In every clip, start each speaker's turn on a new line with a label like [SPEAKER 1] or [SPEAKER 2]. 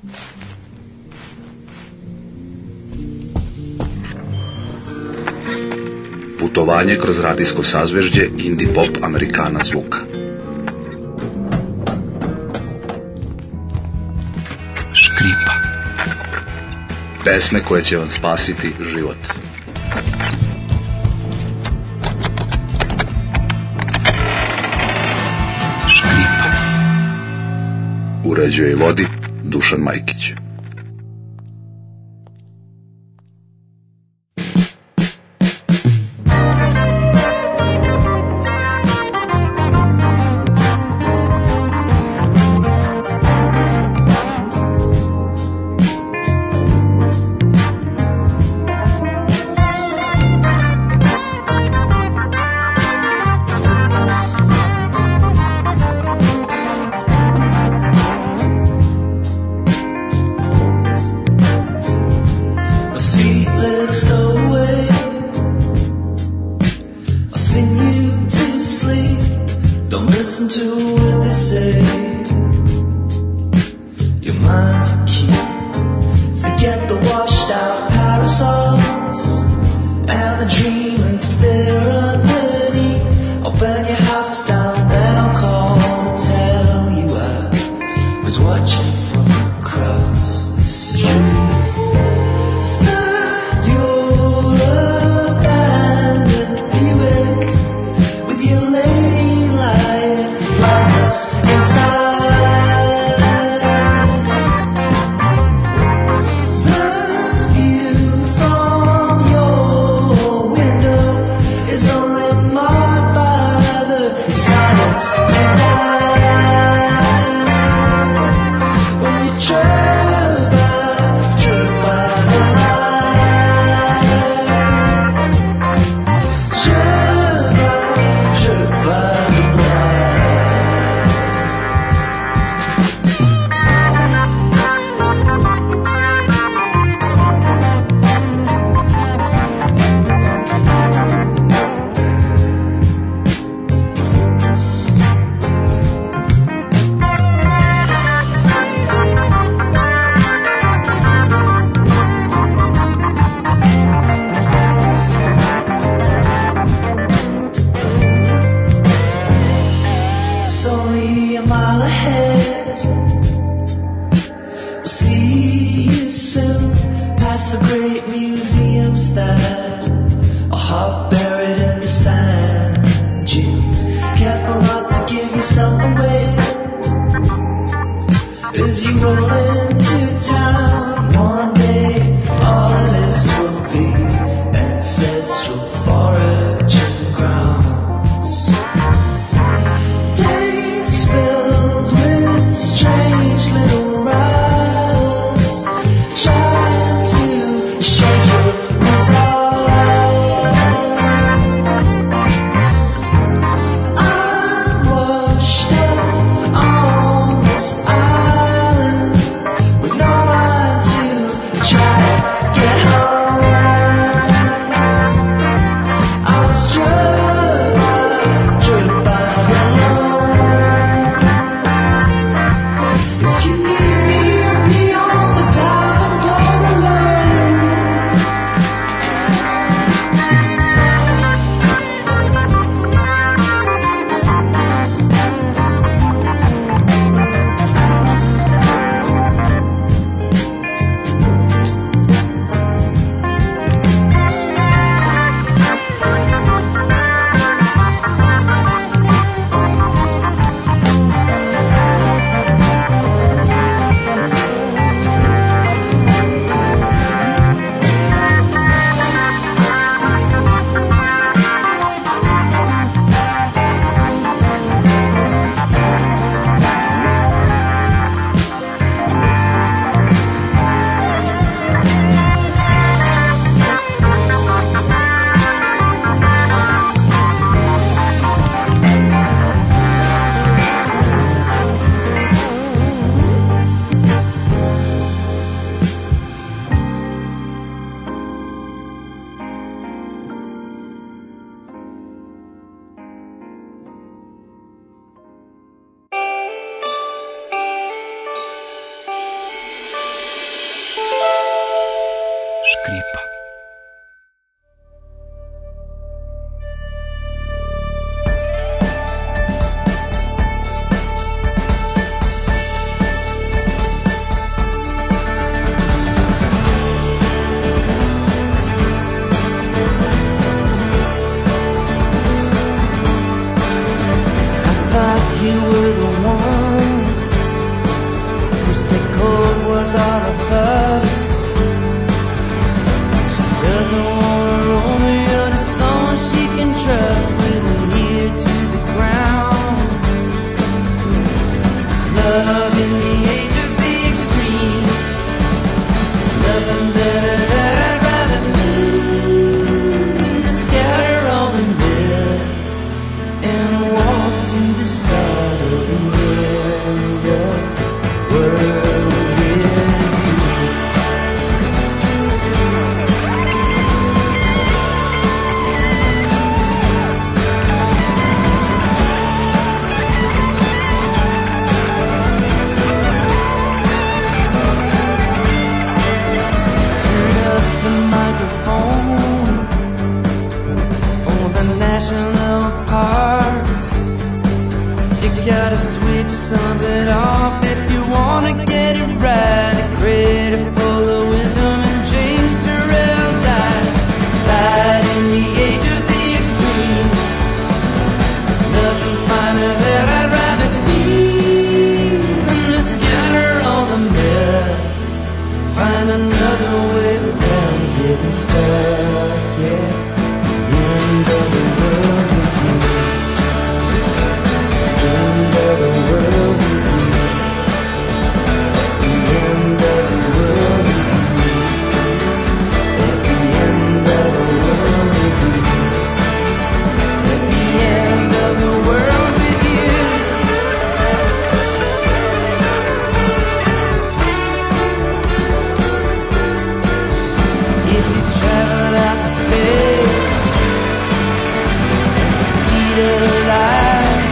[SPEAKER 1] Putovanje kroz radijsko sazvežđe indie pop Amerikana zvuka. Škripa. Pesme koje će vam spasiti život. Škripa. Uređuje i vodi Dušan Majkić.
[SPEAKER 2] Kripa.
[SPEAKER 3] You were the one who said cold wars are above us. She doesn't wanna roll me out to someone she can trust with an ear to the ground. Love in the age of the extremes. There's nothing better that I'd rather do than to scatter all the myths and walk to the start of the end of the world with you. Turn up the microphone on the national parks. You gotta switch something off if you wanna get it right. A credit full of wisdom in James Turrell's eyes. Light in the age of the extremes. There's nothing finer that I'd rather see than to scatter all the myths. Find another way around getting stuck, yeah. The end of the world with you. End of the world with you. At the end of the world with you. At the end of the world with you. At the end of the world with you. If you travel out to space, speed of light,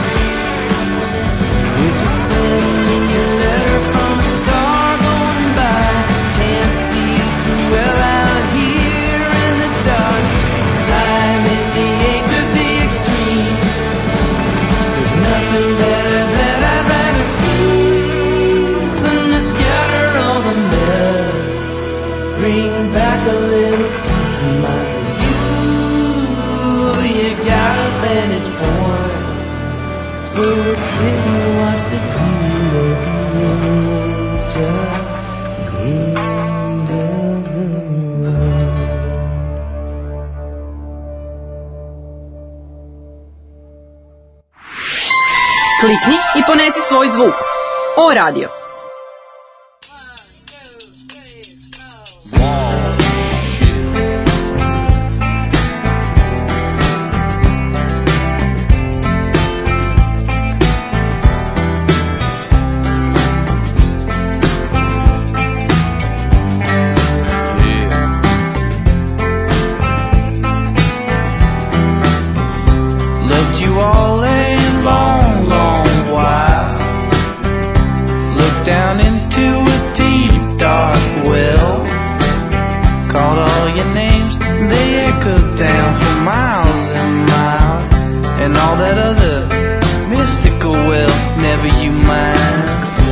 [SPEAKER 3] would you send me a letter from a star going by? Can't see you too well out here in the dark. Time in the age of the extremes. There's nothing better that I'd rather feel than to scatter all the mess. Bring back a little peace of mind for you. You got a vantage point. So we'll sit and watch the view at the edge of the end of the road.
[SPEAKER 4] Klikni i ponesi svoj zvuk. O radio.
[SPEAKER 3] Loved you all a long, long while. Looked down into a deep, dark well. Called all your names, they echoed down for miles and miles. And all that other mystical well, never you mind.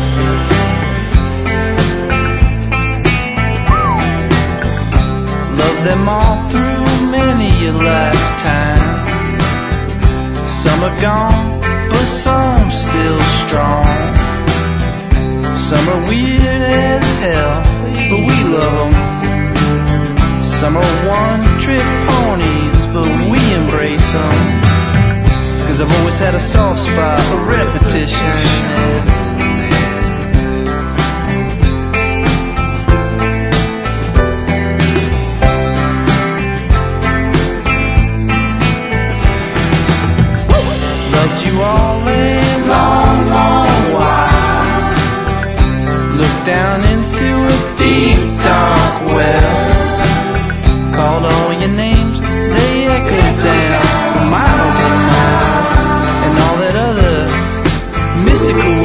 [SPEAKER 3] Loved them all through many a lifetime. Some are gone, but some still strong. Some are weird as hell, but we love them. Some are one-trick ponies, but we embrace them. 'Cause I've always had a soft spot for repetition. Loved you all a long, long while. Looked down into a deep, dark well. Called all your names, they echoed down for miles and miles. And all that other mystical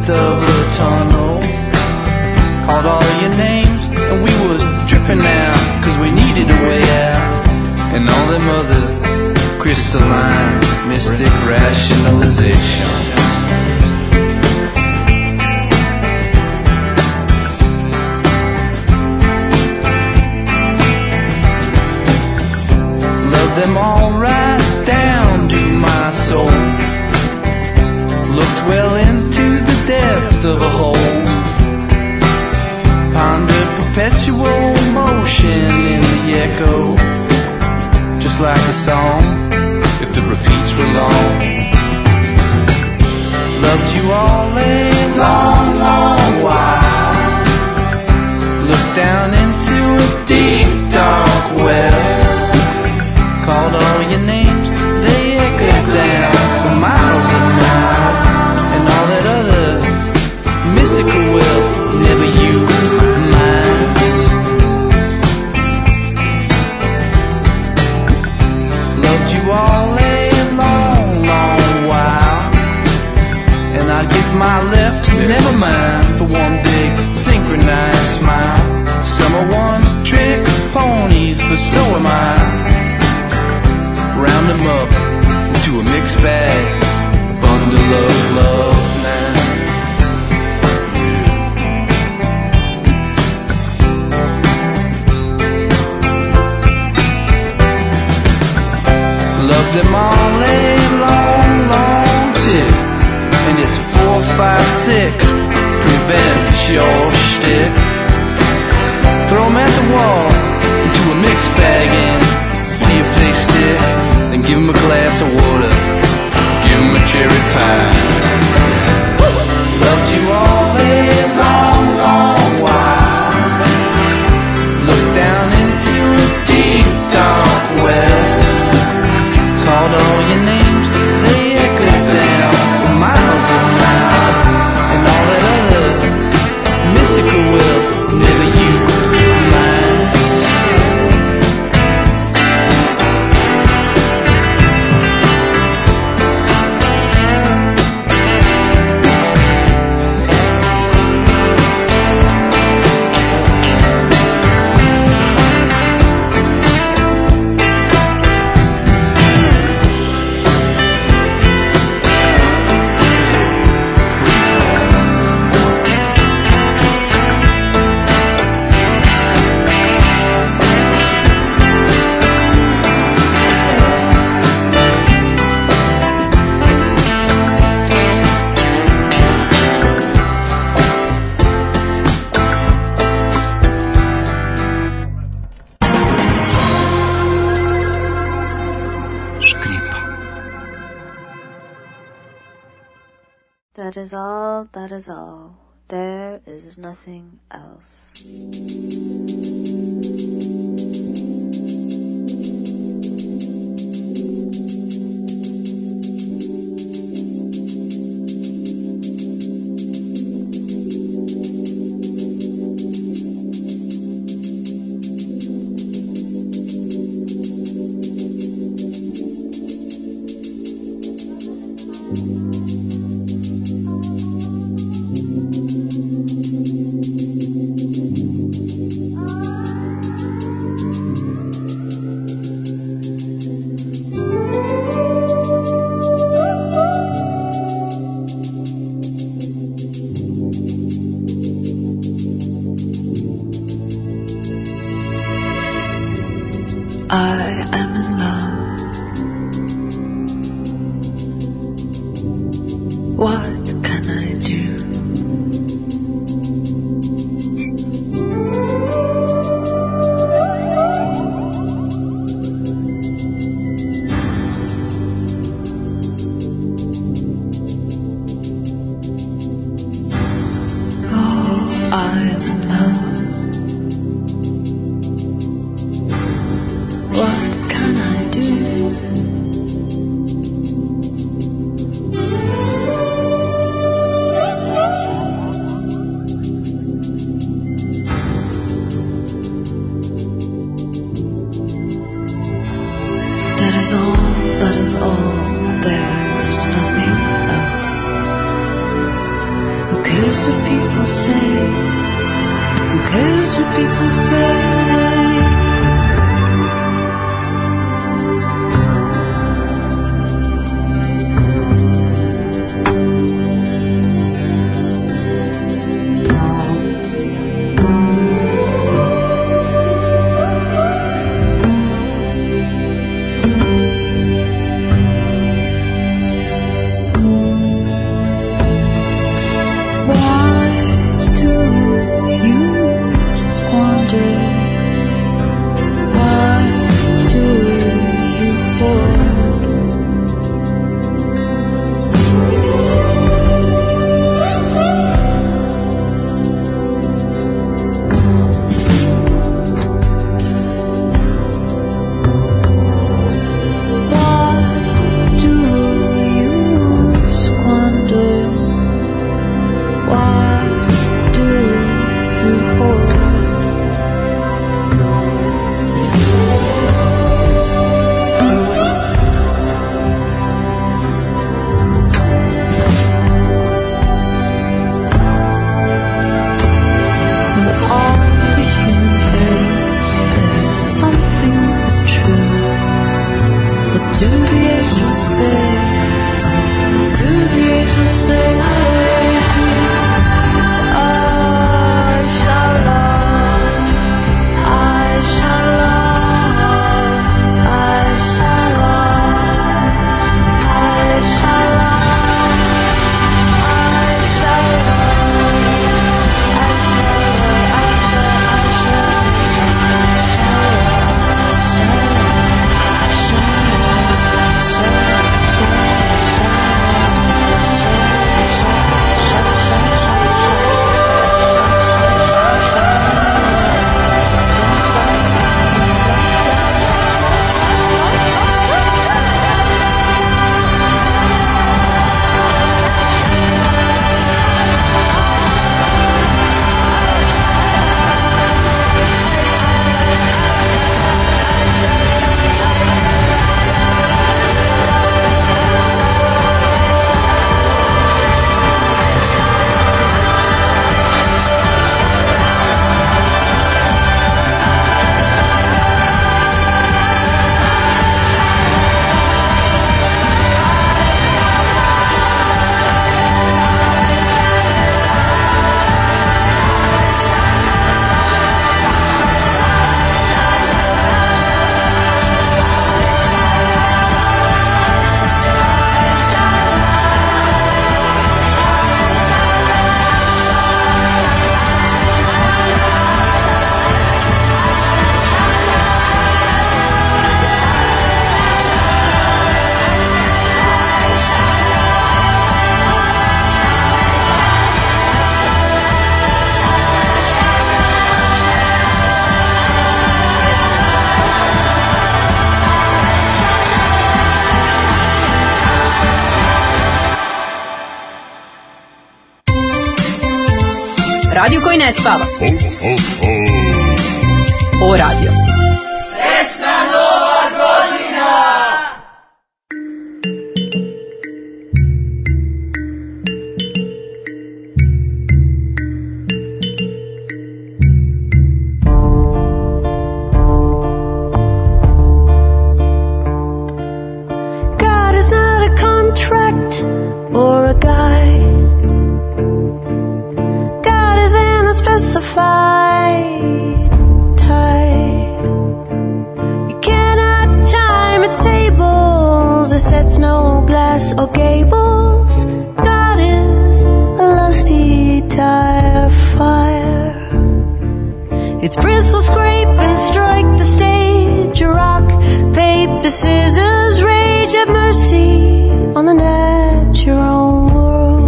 [SPEAKER 2] of the tunnel. Called all your names and we was tripping out, cause we needed a way out. And all them other crystalline mystic rationalizations. Love them all right down to my soul. Looked well into the depth of a hole. Pondered perpetual motion in the echo. Just like a song, if the repeats were long. Loved you all a long, long while. Looked down into a deep, dark well. Called all your names, they echoed down for miles and miles. And all that other mystical will never you mind. Loved you all a long, long while. And I'd give my left, never mind, for one big synchronized smile. Some are one-trick ponies, but so am I. Round them up into a mixed bag, a bundle of love now. Love them all a long, long tip. And it's 4, 5, 6, prevent your shtick. Throw them at the wall, into a mixed bag and see if they stick. Then give them a glass of water, give them a cherry pie. Loved you all a long, long while. Looked down into a deep, dark well. Called all your names, they echoed down for miles and miles. And all that other mystical will never you mind.
[SPEAKER 5] That is all, that is all. There is nothing else.
[SPEAKER 6] I am in love. What can I do? Oh, I am in love. What cares what people say? Who cares what people say?
[SPEAKER 4] Radio koji ne spava. O radio.
[SPEAKER 7] Srećna Nova godina!
[SPEAKER 6] God is not a contract or a guide. Specified tide. You cannot time its tables. It sets no glass or gables. God is a lusty tire fire. Its bristles scrape and strike the stage. Rock, paper, scissors, rage at mercy on the natural world.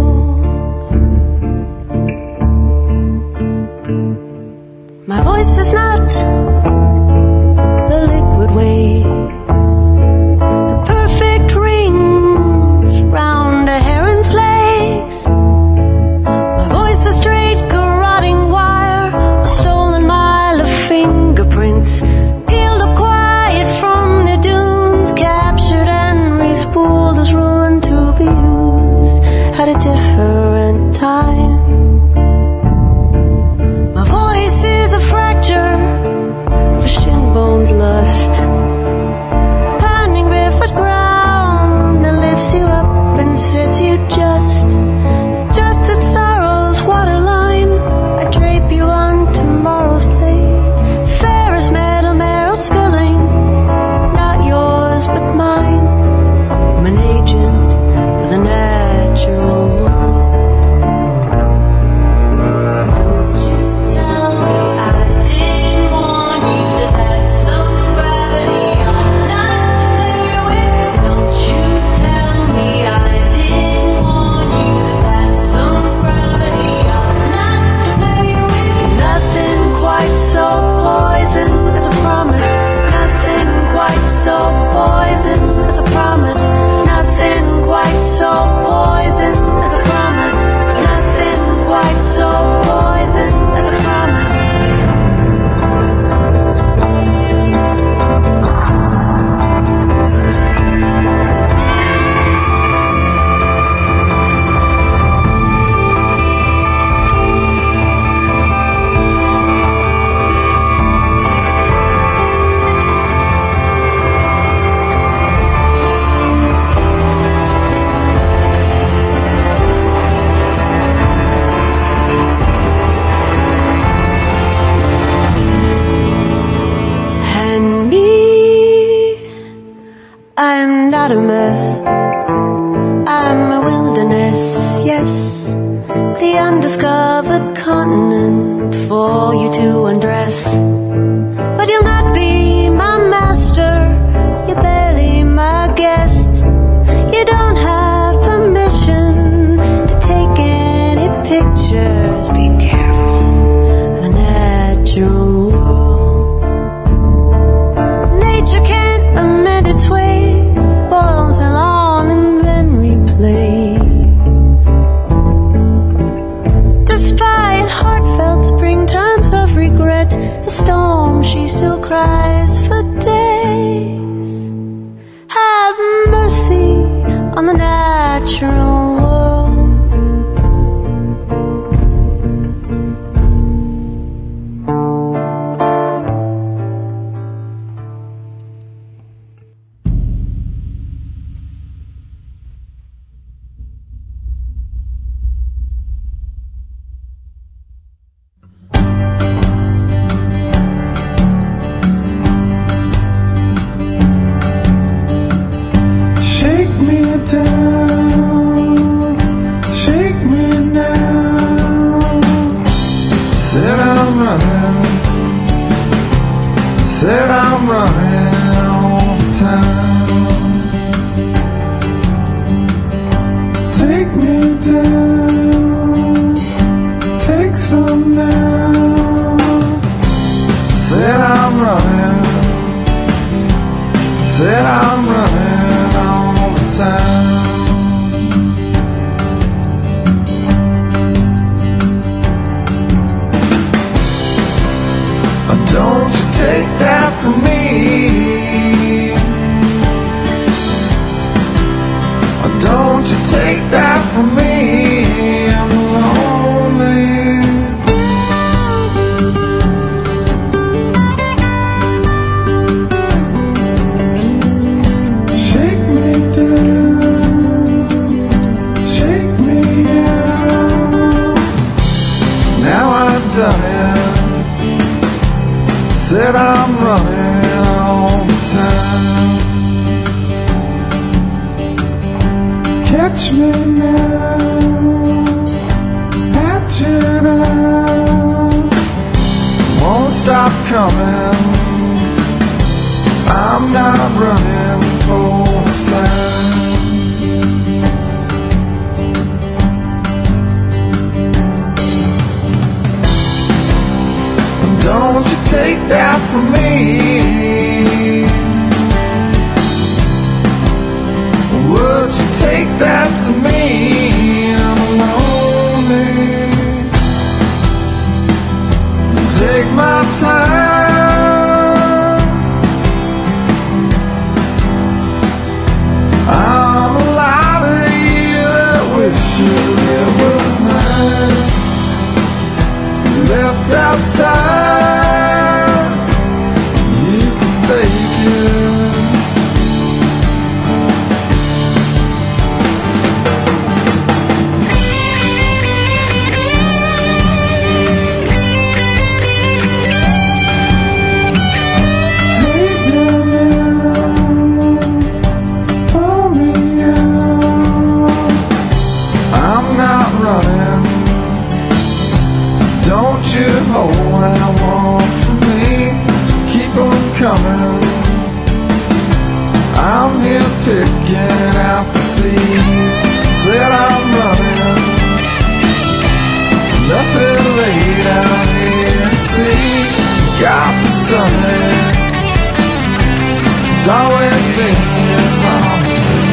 [SPEAKER 6] My voice is not the liquid waves, the perfect rings round a heron's legs. My voice is straight garroting wire, a stolen mile of fingerprints, peeled up quiet from the dunes. not a mess. I'm a wilderness, yes, the undiscovered continent for you to undress. But you'll not be my master, you're barely my guest. You don't have permission to take any pictures. Be careful of the natural world. Nature can't amend its ways, boils along and then replays. Despite heartfelt springtimes of regret, the storm she still cries for days. Have mercy on the natural world.
[SPEAKER 2] Shake me down, shake me now. Said I'm running, said I'm running all the time. Take me down, take some now. Said I'm running, said I'm running all the time. Don't you take that from me. Don't you take that from me. I'm lonely. Shake me down, shake me out. Now I've done it. Said I'm running all the time. Catch me now, patch it out. Won't stop coming. I'm not running for the sound. Don't you take that from me. Would you take that to me? I'm lonely. Take my time. I'm a lot of you that wishes it was mine. Left outside, you can fake it. Hey down now, pull me out. I'm not running. Don't you hold that one for me. Keep on coming. I'm here picking out the seed. Said I'm running. Nothing laid out here to see. Got the stomach. It's always been yours, honestly.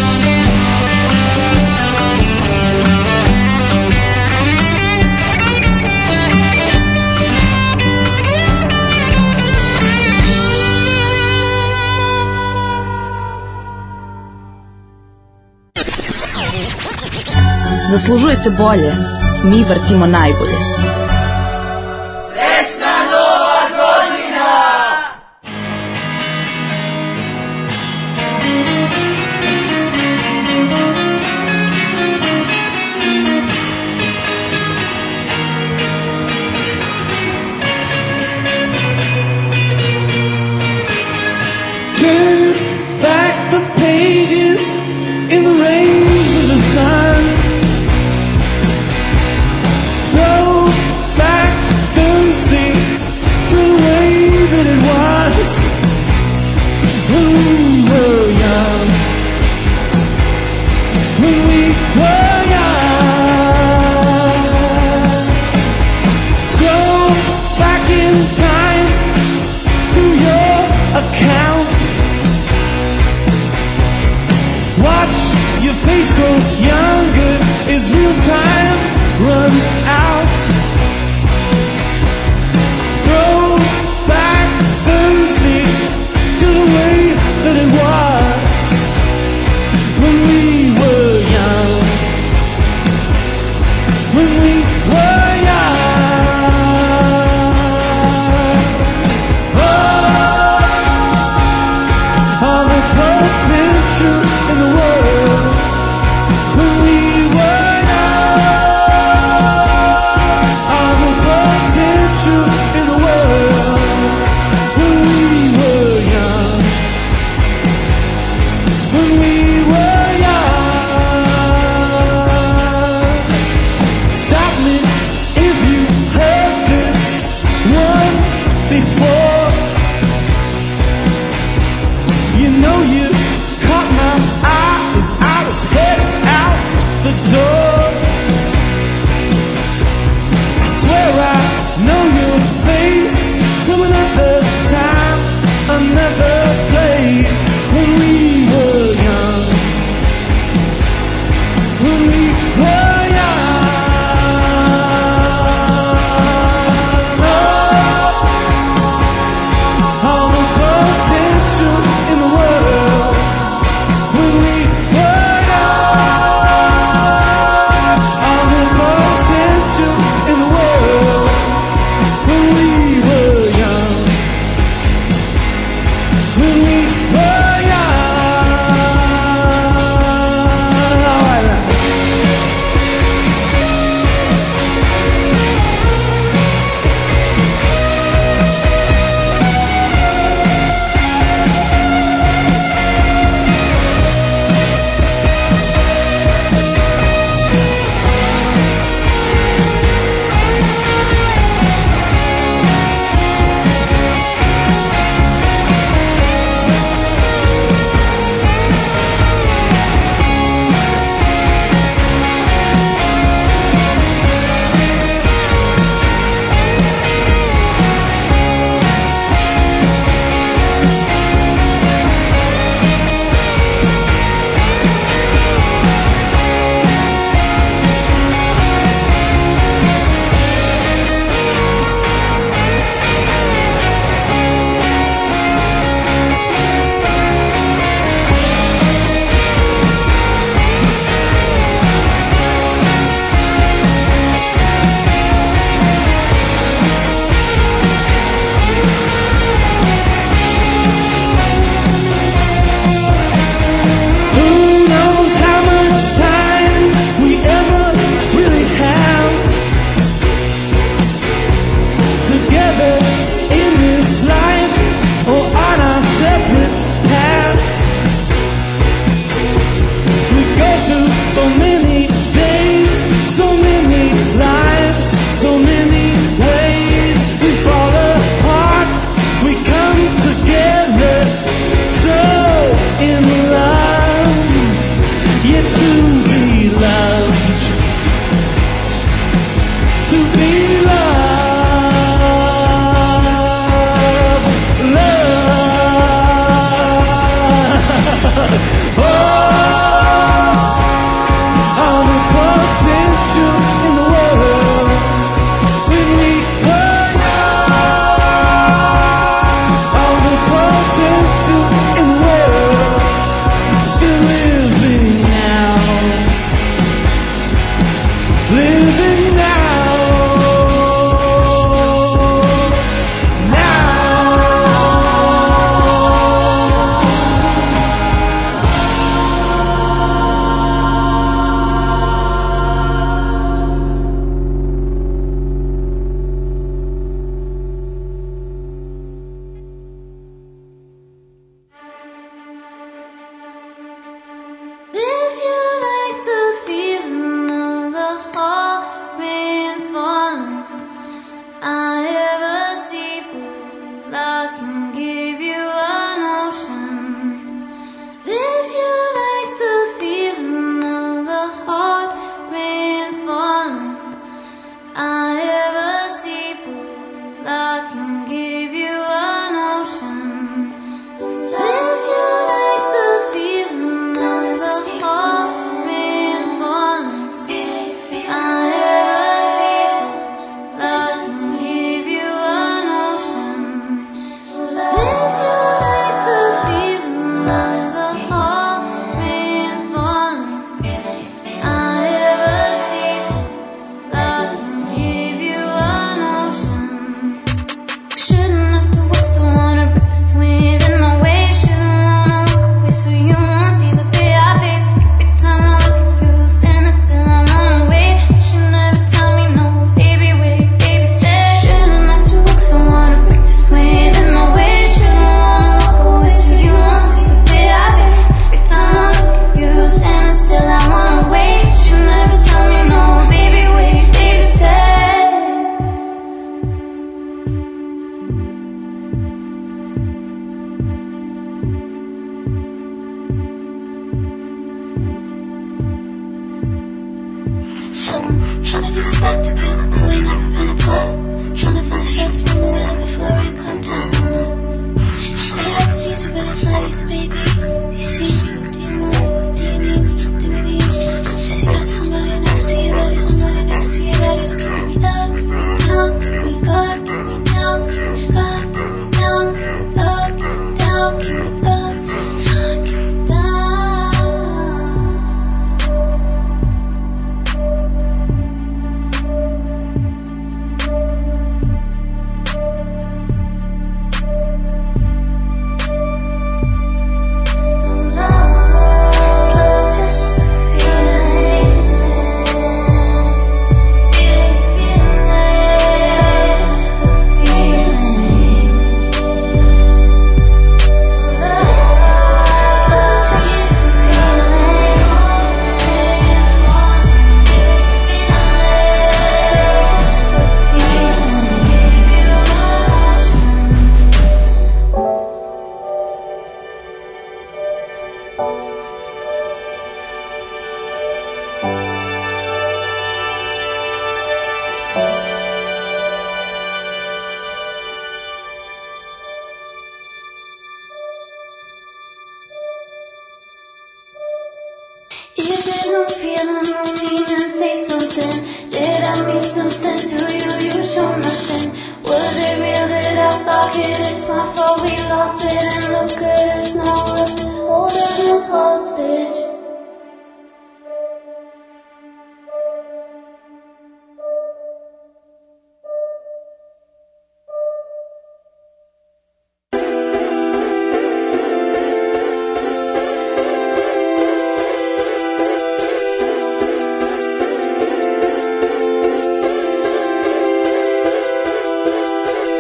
[SPEAKER 4] Zaslužujete bolje. Mi vrtimo najbolje.
[SPEAKER 7] Srećna Nova godina!
[SPEAKER 2] Turn back the pages.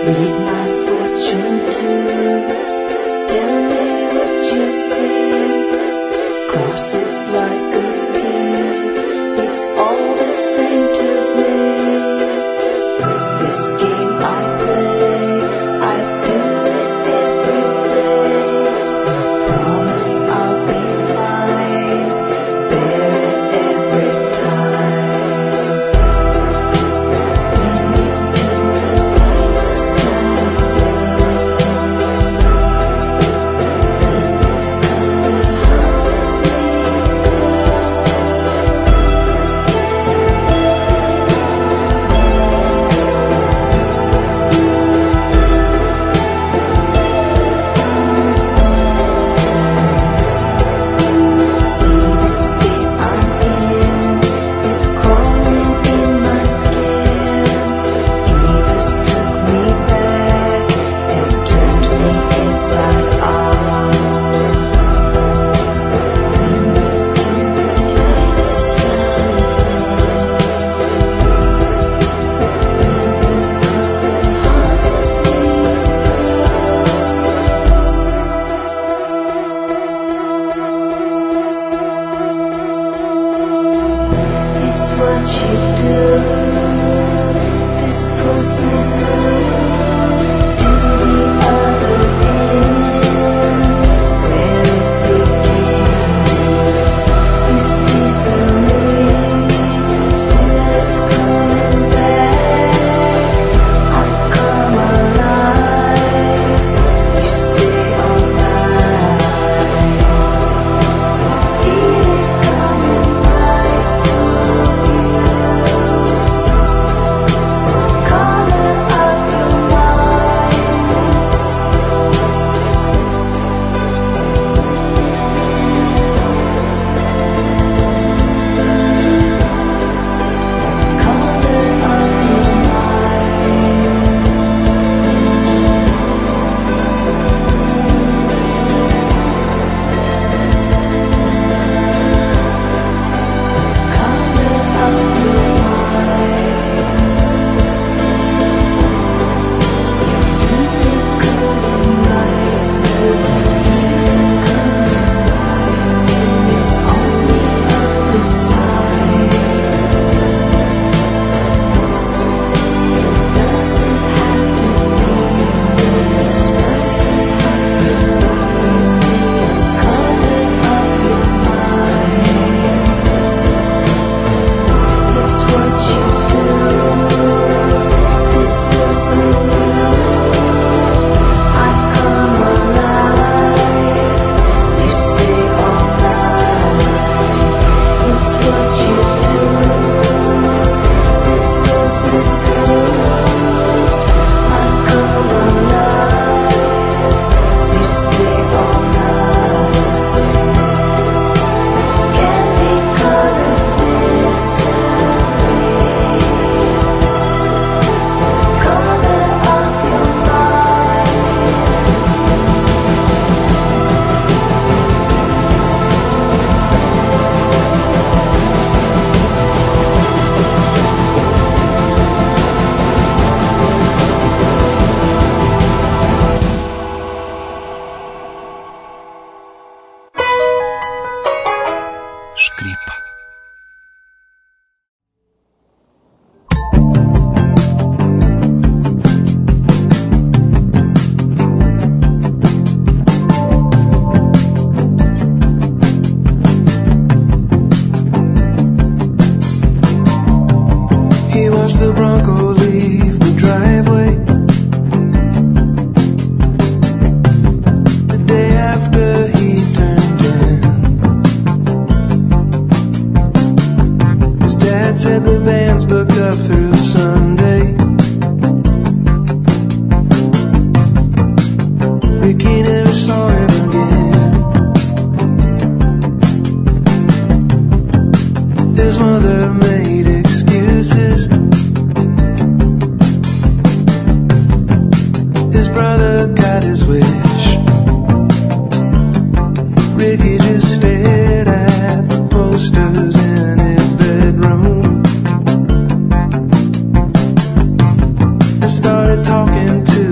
[SPEAKER 8] Started talking to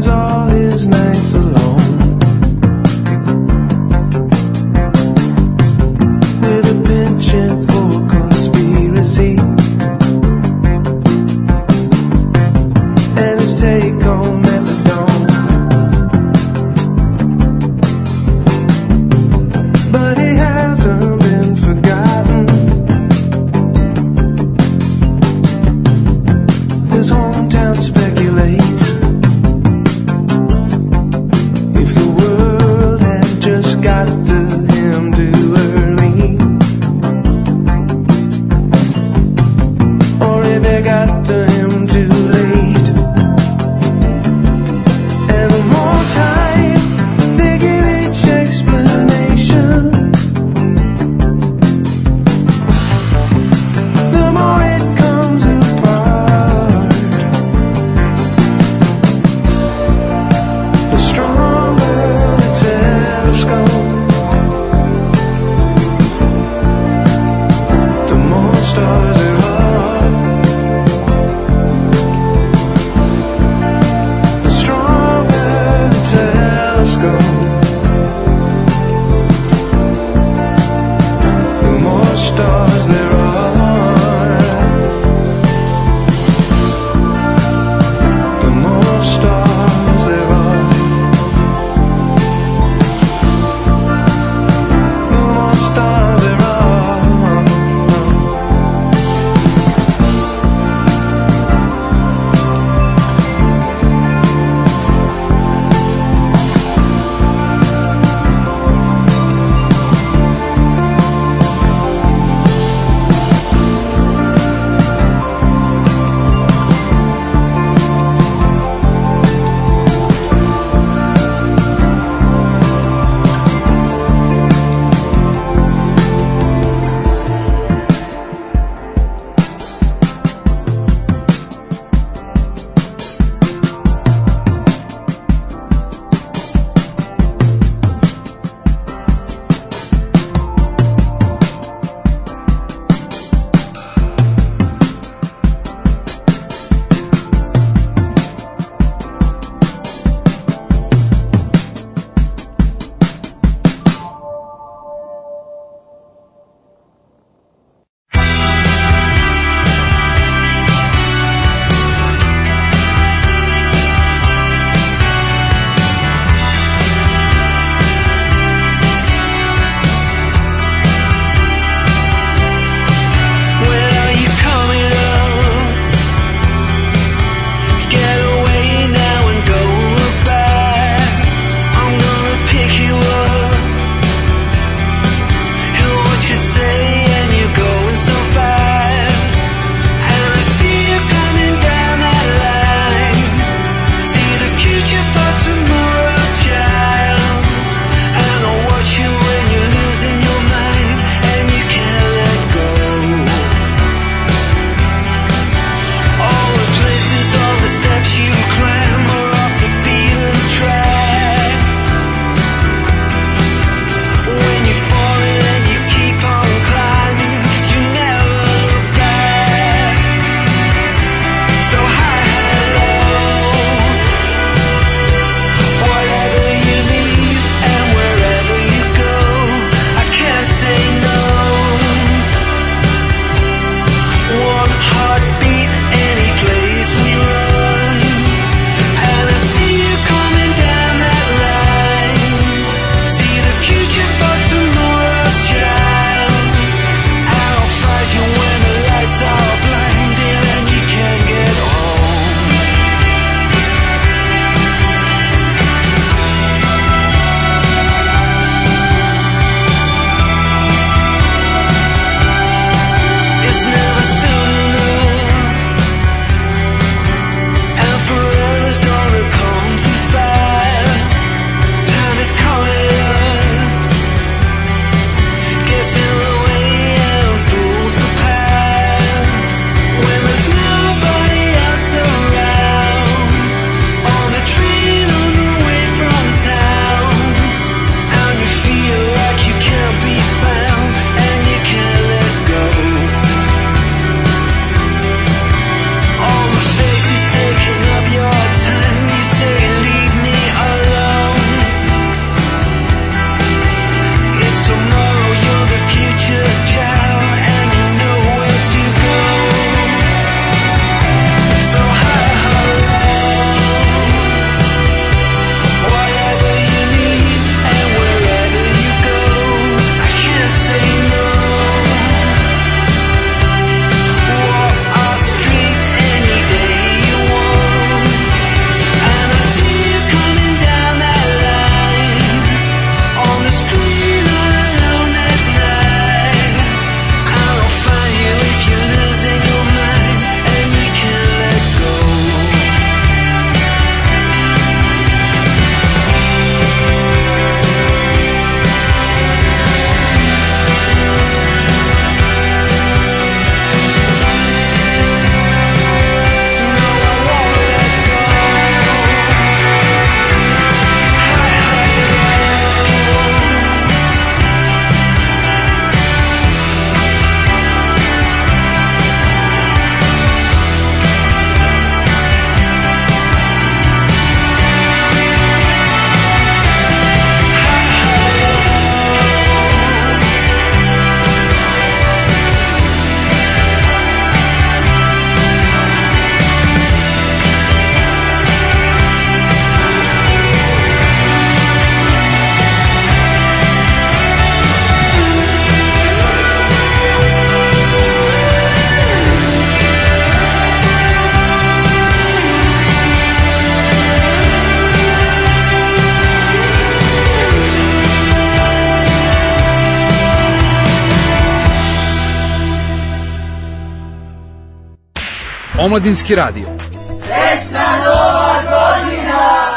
[SPEAKER 2] all his nights alone, with a penchant for conspiracy, and his take-home methadone. But he hasn't been forgotten. His hometown speculates if the world had just got to him too early, or if it got to him too late. And the more time they give each explanation, the more it comes apart. The stronger the telescope, the more stars there are.
[SPEAKER 8] Omladinski radio.
[SPEAKER 7] Srećna Nova godina!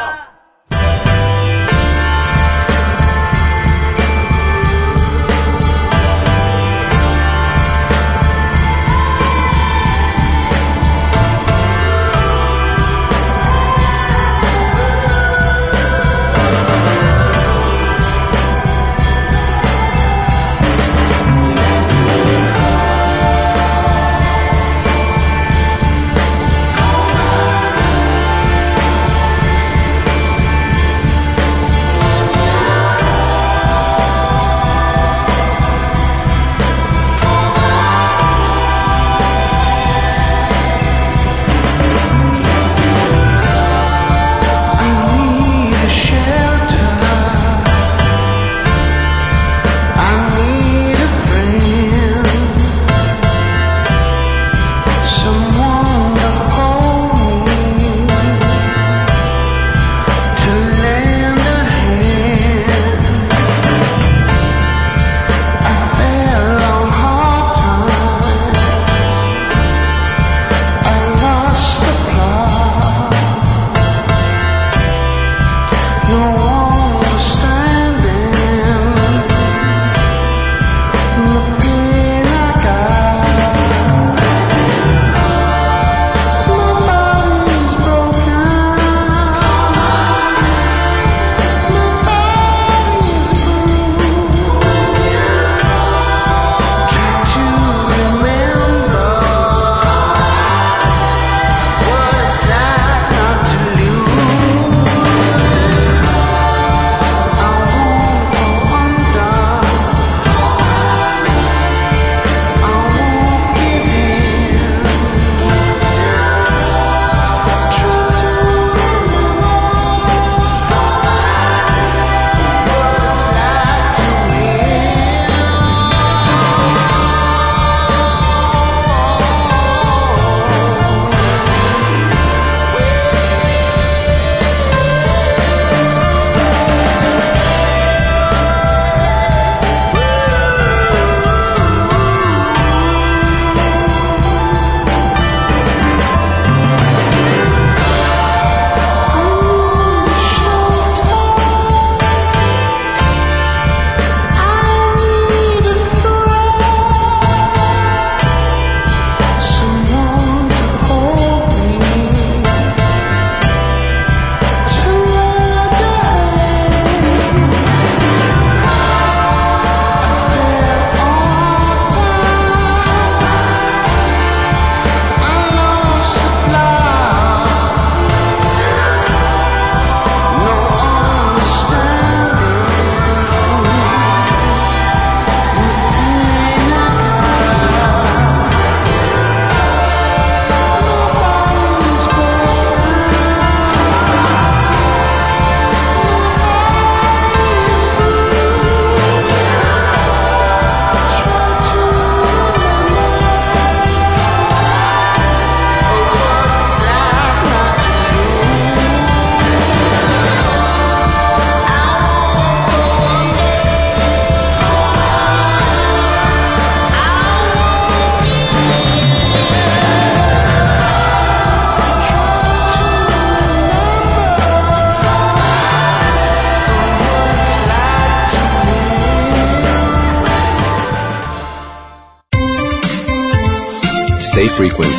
[SPEAKER 9] Stay frequent.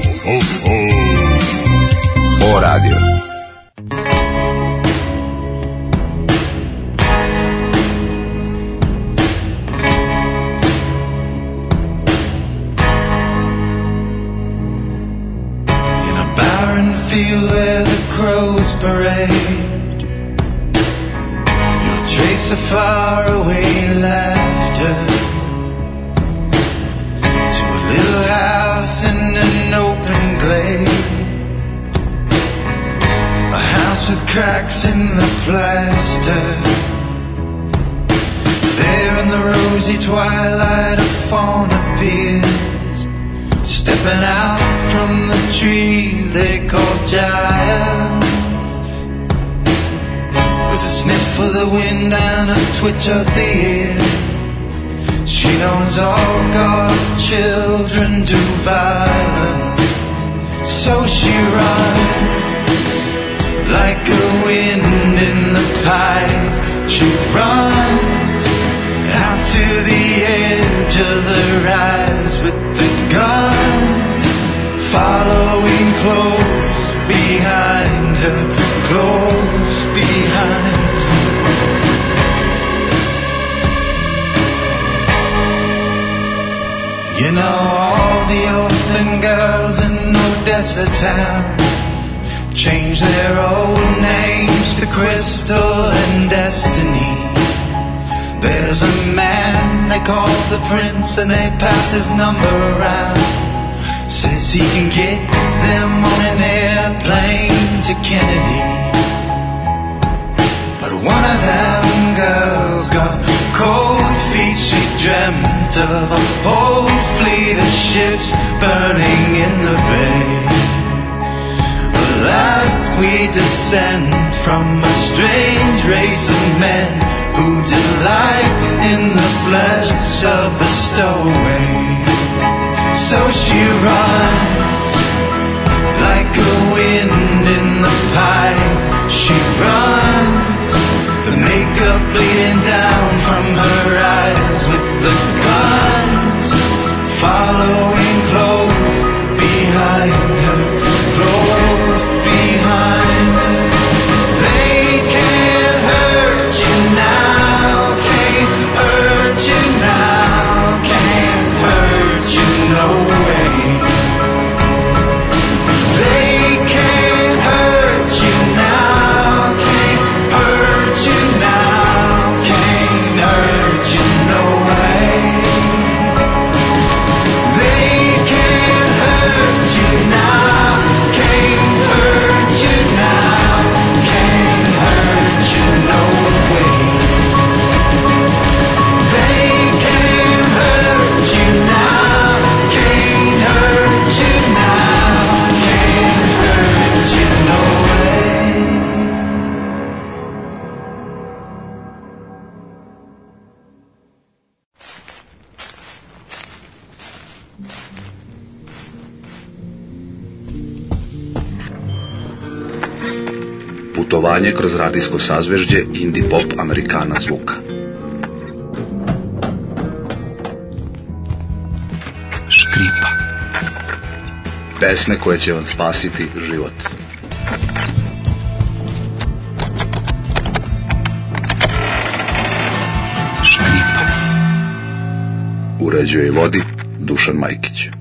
[SPEAKER 9] O radio.
[SPEAKER 10] In a barren field where the crows parade, you'll trace a faraway laughter to a little house in an open glade, a house with cracks in the plaster. There in the rosy twilight a fawn appears, stepping out from the tree they call giants, with a sniff of the wind and a twitch of the ear. She knows all God's children do violence, So she runs like a wind in the pines. She runs out to the edge of the rise with the guns following close behind her, close behind her. You know, all the orphan girls in Odessa town change their old names to Crystal and Destiny. There's a man they call the Prince, and they pass his number around. Says he can get them on an airplane to Kennedy. But one of them girls got cold feet. She dreamt of a whole fleet of ships burning in the bay. Alas, we descend from a strange race of men who delight in the flesh of the stowaway. So she runs like a wind in the pines. She runs, the makeup bleeding down from her eyes, with the guns following close behind her, close behind her. They can't hurt you now, can't hurt you now, can't hurt you no way. They can't hurt you now, can't hurt you now, can't hurt you no way. They can't hurt you now, can't hurt you now, can't hurt you no way. They can't hurt you now, can't hurt you now, can't hurt you no way.
[SPEAKER 1] Putovanje kroz radijsko sazvežđe indie pop Amerikana zvuka. Škripa. Pesme koje će vam spasiti život. Škripa. Uređuje i vodi Dušan Majkić.